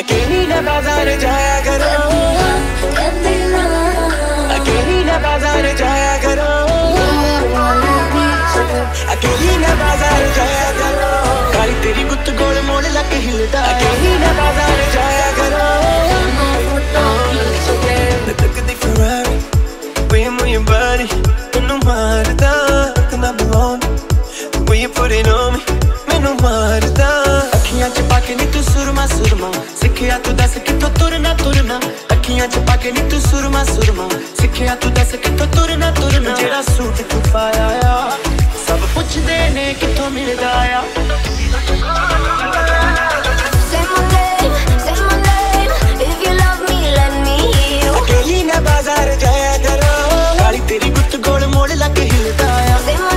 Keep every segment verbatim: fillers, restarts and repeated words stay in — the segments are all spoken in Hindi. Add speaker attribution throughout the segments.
Speaker 1: अकेली न बाजार जाया करो, अकेली न बाजार जाया करो, अकेली न बाजार जाया करो। काली तेरी गुत्त गोल मोड़ लग हिलदा, अकेली न बाजार जाया करो। तकदी Ferrari, way you move your body, मैनू मारदा, इतना belong, the way you put it on me, मैनू मारदा। अखियां च पाके नी तू सुरमा सुरमा, सिखिया तू दस किथों तुरना तुरना। अखियां च पाके नी तू सुरमा सुरमा, सिखिया तू दस किथों तुरना तुरना। जेड़ा सूट तू पाया आ, सब पुछदे ने किथों मिलदा आ। अकेली न बाजार जाया करो, काली तेरी गुत्त गोल मोड़ लग हिलदा आ।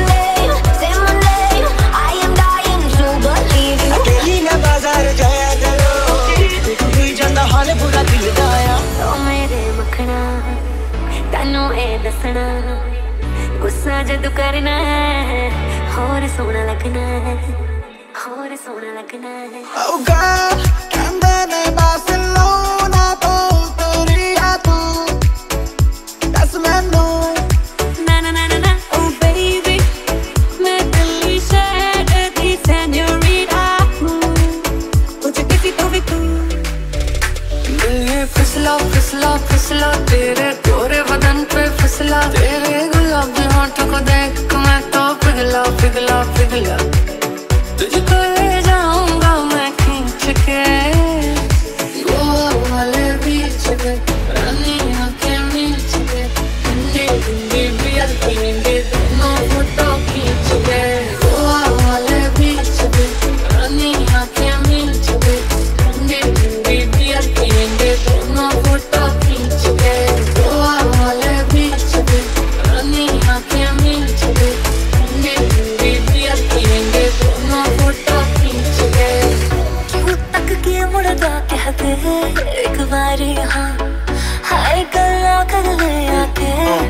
Speaker 1: अकेली न बाजार जाया करो, कोई जांदा हाल बुरा दिल दा आ।
Speaker 2: ओ मेरे मखना तैनू ए दसना, गुस्सा जदू करना है होर सोहना लगना है, होर सोहना लगना है।
Speaker 1: Oh girl, कहंदे ने बार्सिलोना तो तुरी आ तू, दस मैनू
Speaker 2: ना ना ना ना। Oh baby, मैं दिल्ली शहर दी सेन्योरिटा हूँ, कुछ किसी तो भी तू।
Speaker 3: दिल ये फिसला फिसला फिसला, तेरे गोरे बदन पे फिसला। तेरे गुलाबी होंठों को देख मैं तो पिघला पिघला पिघला। तुझको ले जाऊंगा मैं खींच के गोवा वाले बीच पे, रानी आंखें मीच के, ठंडी ठंडी बियर पीएंगे दोनों फोटो खींच के। गोवा वाले बीच पे, रानी आंखें मीच के, ठंडी ठंडी बियर पीएंगे दोनों फोटो खींच के। गोवा वाले बीच पे, रानी आंखें मीच के, ठंडी ठंडी बियर पीएंगे दोनों फोटो खींच के।
Speaker 2: क्यों तक के मुड़दा कह दे एक बार यहाँ, हाय गल्ला कर ले आके।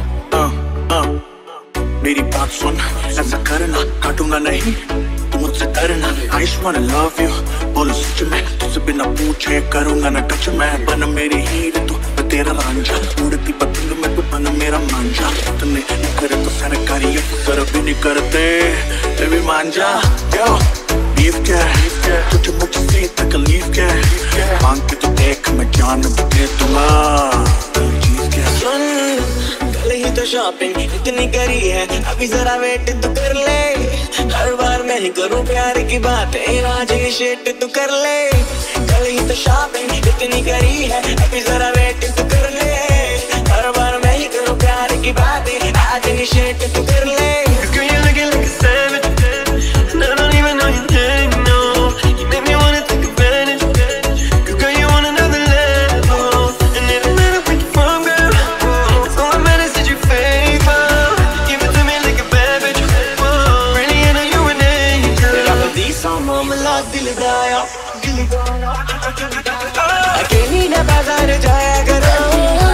Speaker 4: मेरी बात सुन, ऐसा करना काटूंगा नहीं, तू मुझसे डरना। I just wanna love you, बोलो सच में, तुझसे बिना पूछे करूंगा ना टच मैं। बन मेरी हीर तू, मैं तेरा रांझा, उड़ती पतंग में तू बन मेरा मांझा। तूने नहीं करे तो सरकारी अफसर भी नहीं करते, मैं भी मांझा। Yo, beef क्या, तुझे मुझसे तकलीफ क्या, मांग के तो देख मैं जान दे दूंगा। चीज क्या सुन, कल ही तो शॉपिंग इतनी करी है, अभी जरा वेट तो कर ले। हर बार मैं ही करूँ प्यार की बात, आज ये शेट तू कर ले। कल ही तो शॉपिंग इतनी करी है, अभी जरा वेट तो कर ले। हर बार मैं ही करूँ प्यार की बात, आज ये शेट तू कर ले। Girl, you're looking like a savage, and I don't even know your name, no. You make me wanna take advantage, girl, you on another level. And it don't matter where you're from, girl, it's all that matters that you favor. Give it to me like a bad bitch, really, I know you an angel. तेरा बदी सामों मिला दिल दाया, दिल दाया। अकेली न बाजार जाया करो।